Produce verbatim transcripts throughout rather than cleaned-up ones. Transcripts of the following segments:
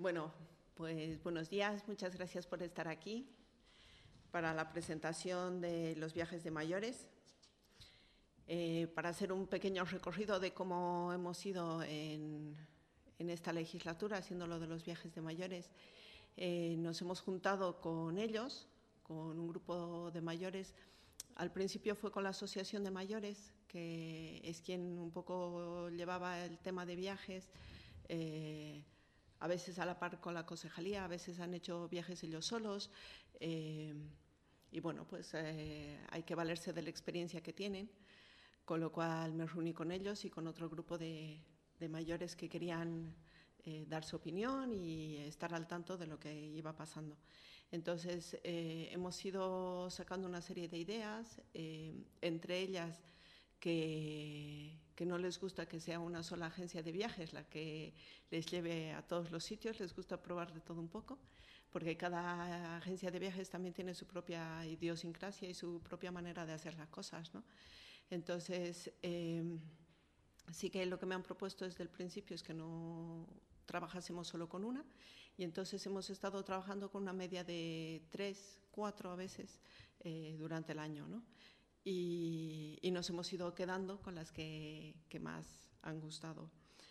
Bueno, pues buenos días, muchas gracias por estar aquí para la presentación de los viajes de mayores. Eh, para hacer un pequeño recorrido de cómo hemos ido en, en esta legislatura haciendo lo de los viajes de mayores, eh, nos hemos juntado con ellos, con un grupo de mayores. Al principio fue con la Asociación de Mayores, que es quien un poco llevaba el tema de viajes, eh, a veces a la par con la concejalía, a veces han hecho viajes ellos solos, eh, y bueno, pues eh, hay que valerse de la experiencia que tienen, con lo cual me reuní con ellos y con otro grupo de, de mayores que querían eh, dar su opinión y estar al tanto de lo que iba pasando. Entonces, eh, hemos ido sacando una serie de ideas, eh, entre ellas que, que no les gusta que sea una sola agencia de viajes la que les lleve a todos los sitios, les gusta probar de todo un poco, porque cada agencia de viajes también tiene su propia idiosincrasia y su propia manera de hacer las cosas, ¿no? Entonces, eh, sí que lo que me han propuesto desde el principio es que no trabajásemos solo con una, y entonces hemos estado trabajando con una media de tres, cuatro a veces eh, durante el año, ¿no? Y, y nos hemos ido quedando con las que, que más han gustado.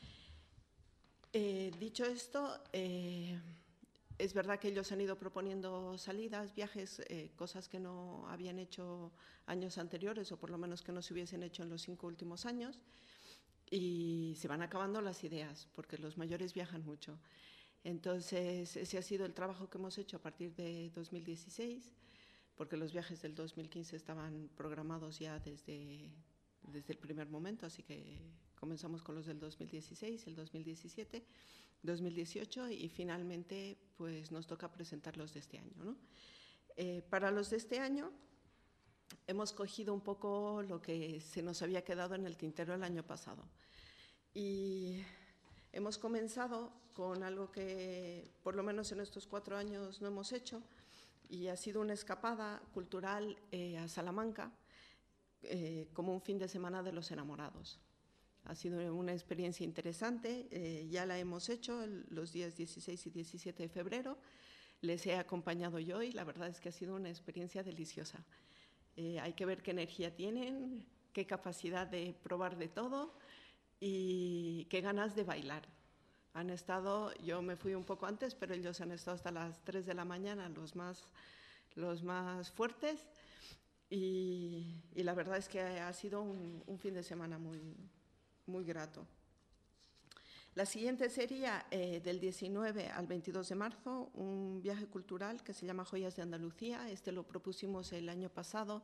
Eh, dicho esto, eh, es verdad que ellos han ido proponiendo salidas, viajes, eh, cosas que no habían hecho años anteriores, o por lo menos que no se hubiesen hecho en los cinco últimos años, y se van acabando las ideas, porque los mayores viajan mucho. Entonces, ese ha sido el trabajo que hemos hecho a partir de dos mil dieciséis, porque los viajes del dos mil quince estaban programados ya desde, desde el primer momento, así que comenzamos con los del dos mil dieciséis, el dos mil diecisiete, dos mil dieciocho y finalmente pues nos toca presentar los de este año, ¿no? Eh, para los de este año hemos cogido un poco lo que se nos había quedado en el tintero el año pasado y hemos comenzado con algo que por lo menos en estos cuatro años no hemos hecho, y ha sido una escapada cultural eh, a Salamanca, eh, como un fin de semana de los enamorados. Ha sido una experiencia interesante, eh, ya la hemos hecho el, los días dieciséis y diecisiete de febrero, les he acompañado yo y la verdad es que ha sido una experiencia deliciosa. Eh, hay que ver qué energía tienen, qué capacidad de probar de todo y qué ganas de bailar. Han estado, yo me fui un poco antes, pero ellos han estado hasta las tres de la mañana, los más, los más fuertes, y, y la verdad es que ha sido un, un fin de semana muy, muy grato. La siguiente sería eh, del diecinueve al veintidós de marzo, un viaje cultural que se llama Joyas de Andalucía. Este lo propusimos el año pasado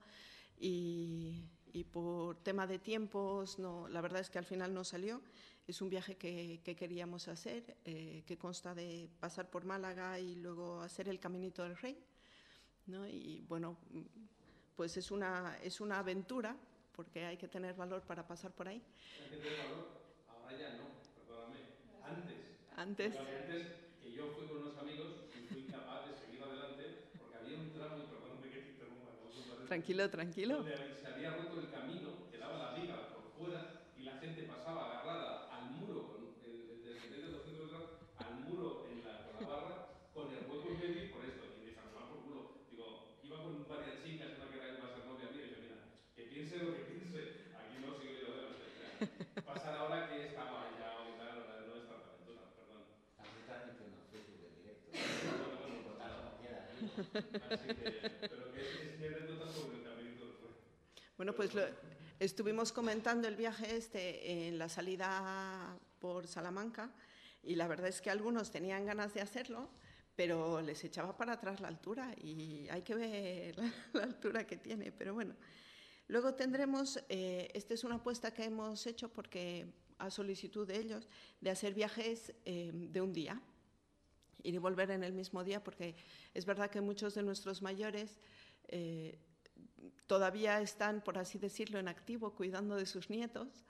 y, y por tema de tiempos, no, la verdad es que al final no salió. Es un viaje que, que queríamos hacer, eh, que consta de pasar por Málaga y luego hacer el Caminito del Rey, ¿no? Y bueno, pues es una, es una aventura, porque hay que tener valor para pasar por ahí. Hay que tener valor, ahora ya no, perdóname, antes. Antes. Porque antes que yo fui con unos amigos y fui capaz de seguir adelante, porque había un tramo, y perdóname que te interrumpa, tranquilo, tranquilo, donde se había roto el camino, quedaba la viga por fuera y la gente pasaba agarrada al muro, con el, el desnivel de doscientos grados, al muro en la, con la barra, con el hueco en medio y por esto. Y me saltaba por culo. Digo, iba con varias chicas, una que era más novia mía, y dije, mira, que piense lo que piense, aquí no sigo yo de la pasar ahora que está ya y tal, ahora no es tanta aventura, perdón. También transmitiendo Facebook de directo. Bueno, bueno, Total, como quiera. Así que, pero que es, es mi anécdota sobre el caminito del Rey. Bueno, pues lo, estuvimos comentando el viaje este en la salida por Salamanca y la verdad es que algunos tenían ganas de hacerlo, pero les echaba para atrás la altura y hay que ver la, la altura que tiene, pero bueno. Luego tendremos, eh, esta es una apuesta que hemos hecho porque a solicitud de ellos, de hacer viajes eh, de un día, ir y volver en el mismo día, porque es verdad que muchos de nuestros mayores eh, todavía están, por así decirlo, en activo, cuidando de sus nietos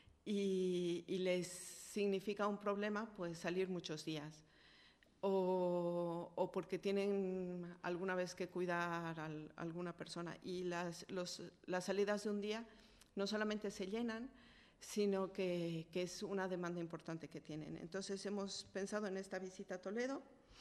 y, y les significa un problema pues salir muchos días. O, o porque tienen alguna vez que cuidar a alguna persona. Y las, los, las salidas de un día no solamente se llenan, sino que, que es una demanda importante que tienen. Entonces hemos pensado en esta visita a Toledo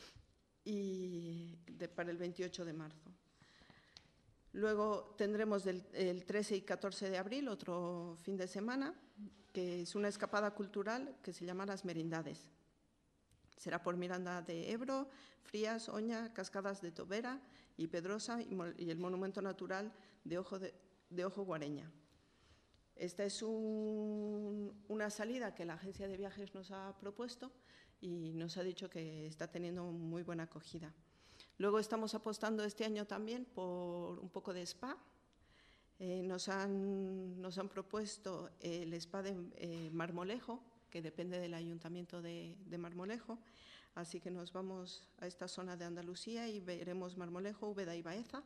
y de, para el veintiocho de marzo. Luego tendremos del, el trece y catorce de abril otro fin de semana, que es una escapada cultural que se llama Las Merindades. Será por Miranda de Ebro, Frías, Oña, Cascadas de Tobera y Pedrosa y, y el Monumento Natural de Ojo, de, de Ojo Guareña. Esta es un, una salida que la agencia de viajes nos ha propuesto y nos ha dicho que está teniendo muy buena acogida. Luego estamos apostando este año también por un poco de spa. Eh, nos, han, nos han propuesto el spa de eh, Marmolejo, que depende del Ayuntamiento de, de Marmolejo, así que nos vamos a esta zona de Andalucía y veremos Marmolejo, Úbeda y Baeza.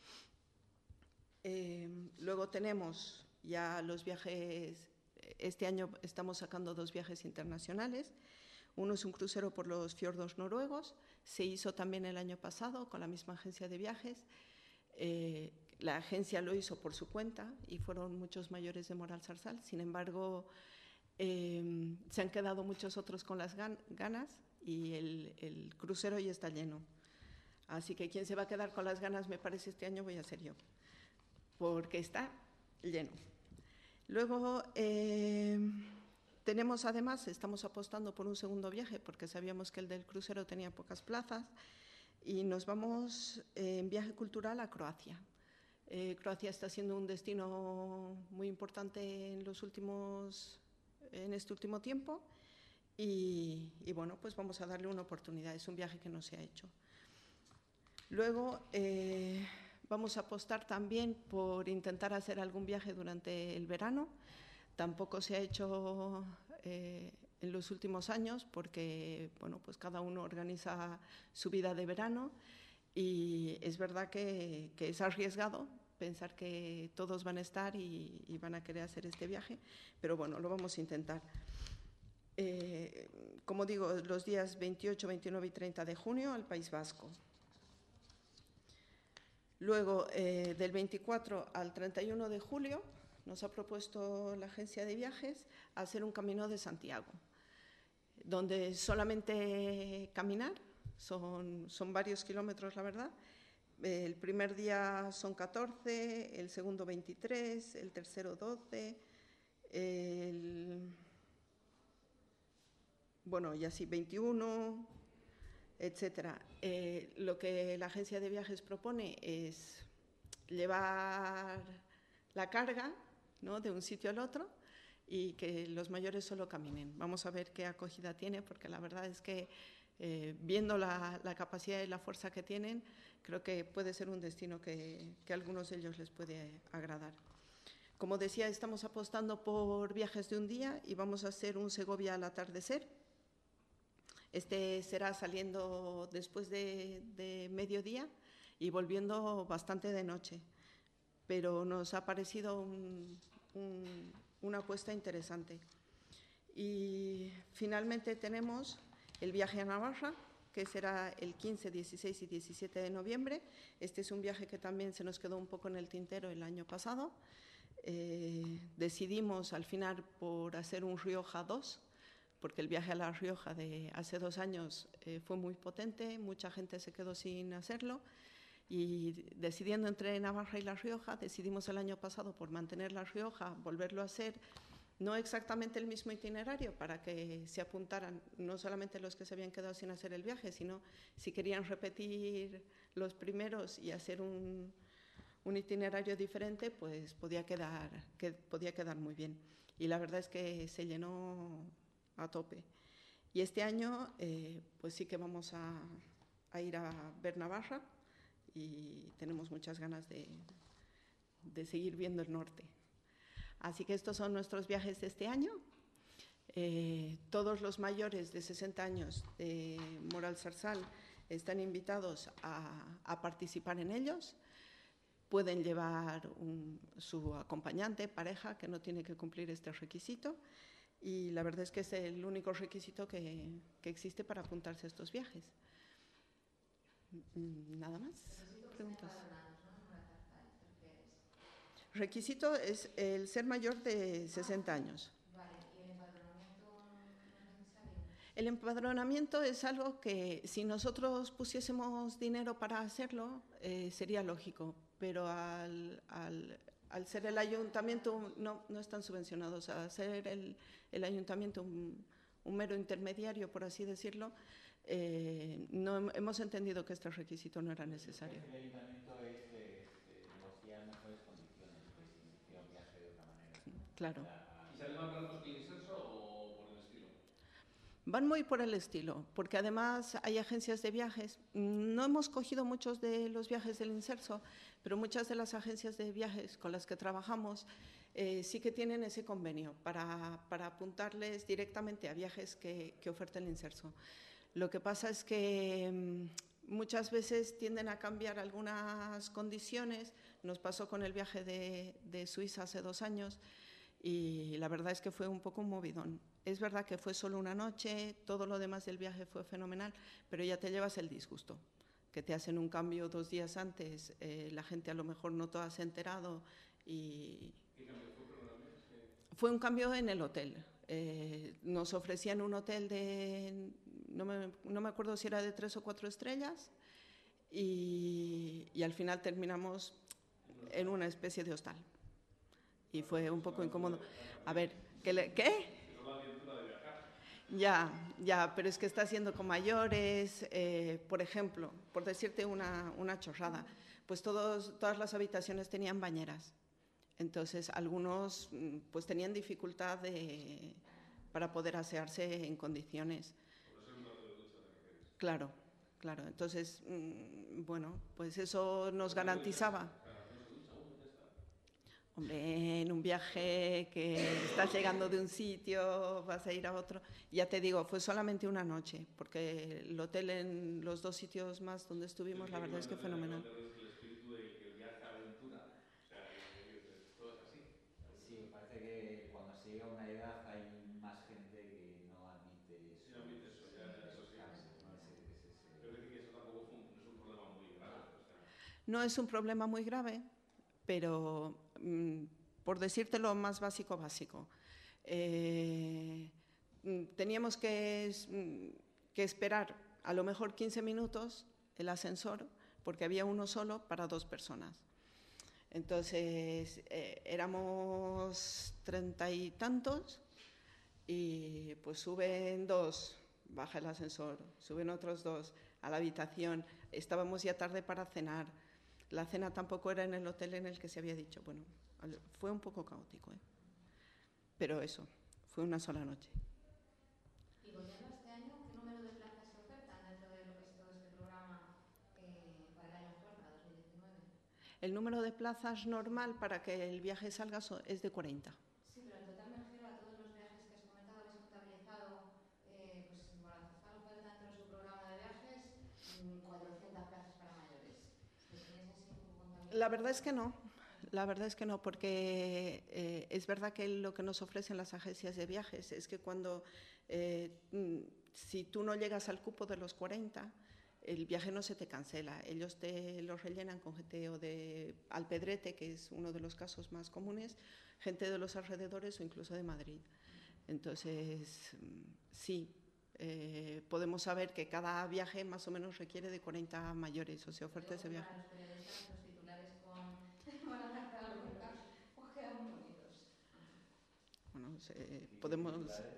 Eh, luego tenemos ya los viajes, este año estamos sacando dos viajes internacionales. Uno es un crucero por los fiordos noruegos, se hizo también el año pasado con la misma agencia de viajes. Eh, la agencia lo hizo por su cuenta y fueron muchos mayores de Moralzarzal. Sin embargo, eh, se han quedado muchos otros con las gan ganas y el, el crucero ya está lleno. Así que quien se va a quedar con las ganas, me parece, este año voy a ser yo, porque está lleno. Luego eh, tenemos además, estamos apostando por un segundo viaje porque sabíamos que el del crucero tenía pocas plazas y nos vamos eh, en viaje cultural a Croacia. Eh, Croacia está siendo un destino muy importante en los últimos, en este último tiempo y, y bueno, pues vamos a darle una oportunidad. Es un viaje que no se ha hecho. Luego eh, vamos a apostar también por intentar hacer algún viaje durante el verano. Tampoco se ha hecho eh, en los últimos años porque, bueno, pues cada uno organiza su vida de verano y es verdad que, que es arriesgado pensar que todos van a estar y, y van a querer hacer este viaje, pero bueno, lo vamos a intentar. Eh, como digo, los días veintiocho, veintinueve y treinta de junio al País Vasco. Luego, eh, del veinticuatro al treinta y uno de julio, nos ha propuesto la agencia de viajes hacer un camino de Santiago, donde solamente caminar, son, son varios kilómetros, la verdad. El primer día son catorce, el segundo veintitrés, el tercero doce, el, bueno, y así veintiuno, etcétera. Eh, lo que la agencia de viajes propone es llevar la carga, ¿no?, de un sitio al otro y que los mayores solo caminen. Vamos a ver qué acogida tiene, porque la verdad es que eh, viendo la, la capacidad y la fuerza que tienen, creo que puede ser un destino que, que a algunos de ellos les puede agradar. Como decía, estamos apostando por viajes de un día y vamos a hacer un Segovia al atardecer. Este será saliendo después de, de mediodía y volviendo bastante de noche, pero nos ha parecido un, un, una apuesta interesante. Y finalmente tenemos el viaje a Navarra, que será el quince, dieciséis y diecisiete de noviembre. Este es un viaje que también se nos quedó un poco en el tintero el año pasado. Eh, decidimos al final por hacer un Rioja dos, porque el viaje a La Rioja de hace dos años eh, fue muy potente, mucha gente se quedó sin hacerlo y decidiendo entre Navarra y La Rioja, decidimos el año pasado por mantener La Rioja, volverlo a hacer, no exactamente el mismo itinerario para que se apuntaran no solamente los que se habían quedado sin hacer el viaje, sino si querían repetir los primeros y hacer un, un itinerario diferente, pues podía quedar, que, podía quedar muy bien. Y la verdad es que se llenó a tope. Y este año eh, pues sí que vamos a, a ir a ver Navarra y tenemos muchas ganas de, de seguir viendo el norte. Así que estos son nuestros viajes de este año. Eh, todos los mayores de sesenta años de Moralzarzal están invitados a, a participar en ellos. Pueden llevar un, su acompañante, pareja, que no tiene que cumplir este requisito. Y la verdad es que es el único requisito que, que existe para apuntarse a estos viajes. ¿Nada más? ¿Preguntas? Requisito es el ser mayor de sesenta años. El empadronamiento es algo que si nosotros pusiésemos dinero para hacerlo, eh, sería lógico, pero al, al, al ser el ayuntamiento no, no están subvencionados, al ser el, el ayuntamiento un, un mero intermediario, por así decirlo, eh, no hemos entendido que este requisito no era necesario. El ayuntamiento es eh, eh, negociar mejores condiciones que si se hiciera un viaje de otra manera. Claro. ¿Y sale más barato que el inserso o por el estilo? Van muy por el estilo, porque además hay agencias de viajes. No hemos cogido muchos de los viajes del Inserso, pero muchas de las agencias de viajes con las que trabajamos eh, sí que tienen ese convenio para, para apuntarles directamente a viajes que, que oferta el Inserso. Lo que pasa es que mmm, muchas veces tienden a cambiar algunas condiciones. Nos pasó con el viaje de, de Suiza hace dos años y la verdad es que fue un poco un movidón. Es verdad que fue solo una noche, todo lo demás del viaje fue fenomenal, pero ya te llevas el disgusto, que te hacen un cambio dos días antes, eh, la gente a lo mejor no toda se ha enterado y… ¿Qué cambio fue? Perdóname. Fue un cambio en el hotel. Eh, nos ofrecían un hotel de, no me, no me acuerdo si era de tres o cuatro estrellas y, y al final terminamos en una especie de hostal y fue un poco incómodo. A ver, ¿qué? Le, ¿qué? Ya, ya, pero es que está haciendo con mayores, eh, por ejemplo, por decirte una, una chorrada, pues todos, todas las habitaciones tenían bañeras. Entonces, algunos pues tenían dificultad de, para poder asearse en condiciones. Claro, claro. Entonces, mmm, bueno, pues eso nos garantizaba. Hombre, en un viaje que estás llegando de un sitio, vas a ir a otro. Ya te digo, fue solamente una noche, porque el hotel en los dos sitios más donde estuvimos, la verdad es que fenomenal. El espíritu de que el viaje aventura, o sea, todo es así. Sí, parece que cuando se llega a una edad hay más gente que no admite eso. No admite eso, ya, eso sí. Pero es que eso tampoco fue un, no es un problema muy grave. O sea. No es un problema muy grave, pero mmm, por decirte lo más básico, básico. Eh, teníamos que, que esperar a lo mejor quince minutos el ascensor, porque había uno solo para dos personas. Entonces, eh, éramos treinta y tantos y pues suben dos, baja el ascensor, suben otros dos a la habitación. Estábamos ya tarde para cenar. La cena tampoco era en el hotel en el que se había dicho. Bueno, fue un poco caótico, ¿eh? Pero eso, fue una sola noche. Y volviendo a este año, ¿qué número de plazas se ofertan dentro de lo que es todo este programa eh, para el año actual, para dos mil diecinueve? El número de plazas normal para que el viaje salga es de cuarenta. Sí, pero en total me refiero a todos los viajes que has comentado, habéis contabilizado, eh, pues Guadalajara oferta dentro de su programa de viajes cuatrocientas plazas para mayores. ¿Lo tenéis así un poco contabilizado? La verdad es que no. La verdad es que no, porque eh, es verdad que lo que nos ofrecen las agencias de viajes es que cuando, eh, si tú no llegas al cupo de los cuarenta, el viaje no se te cancela. Ellos te lo rellenan con gente o de Alpedrete, que es uno de los casos más comunes, gente de los alrededores o incluso de Madrid. Entonces, sí, eh, podemos saber que cada viaje más o menos requiere de cuarenta mayores, o se oferta ese viaje. Bueno, se, podemos…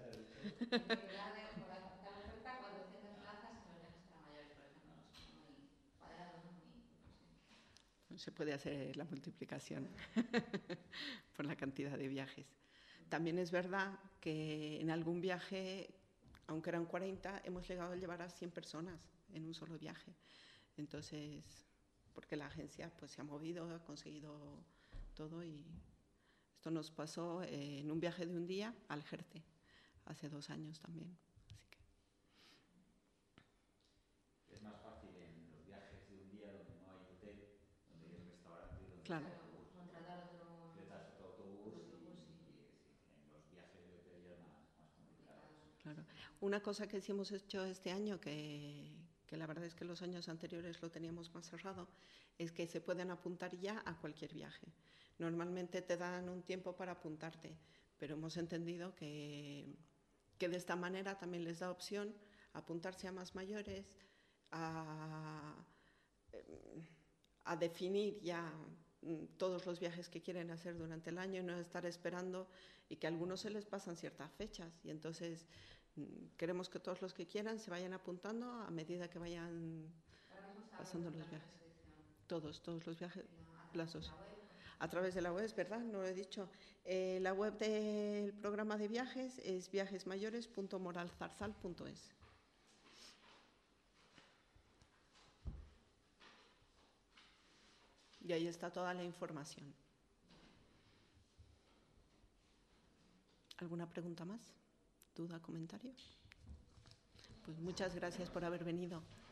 Se puede hacer la multiplicación por la cantidad de viajes. También es verdad que en algún viaje, aunque eran cuarenta, hemos llegado a llevar a cien personas en un solo viaje. Entonces, porque la agencia pues, se ha movido, ha conseguido todo y… Esto nos pasó eh, en un viaje de un día al Jerte, hace dos años también. Así que… Es más fácil en los viajes de un día donde no hay hotel, donde hay restaurante, donde claro. hay autobús. Contratar otro, otro autobús y, y, y en los viajes de hotel ya es más, más complicado. Claro. Una cosa que sí hemos hecho este año, que, que la verdad es que los años anteriores lo teníamos más cerrado, es que se pueden apuntar ya a cualquier viaje. Normalmente te dan un tiempo para apuntarte, pero hemos entendido que, que de esta manera también les da opción a apuntarse a más mayores, a, a definir ya todos los viajes que quieren hacer durante el año y no estar esperando, y que a algunos se les pasan ciertas fechas, y entonces queremos que todos los que quieran se vayan apuntando a medida que vayan pasando los viajes. Todos, todos los viajes, plazos. A través de la web, es verdad, no lo he dicho. Eh, la web del programa de viajes es viajesmayores punto moralzarzal punto es. Y ahí está toda la información. ¿Alguna pregunta más? ¿Duda, comentario? Pues muchas gracias por haber venido.